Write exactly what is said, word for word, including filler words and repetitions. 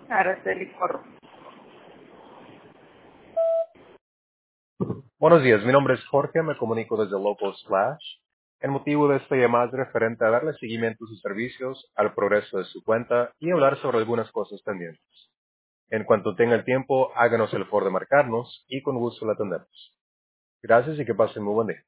Araceli Corro. Buenos días, mi nombre es Jorge, me comunico desde Local Slash. El motivo de esta llamada es referente a darle seguimiento a sus servicios, al progreso de su cuenta y hablar sobre algunas cosas pendientes. En cuanto tenga el tiempo, háganos el favor de marcarnos y con gusto la atendemos. Gracias y que pasen muy buen día.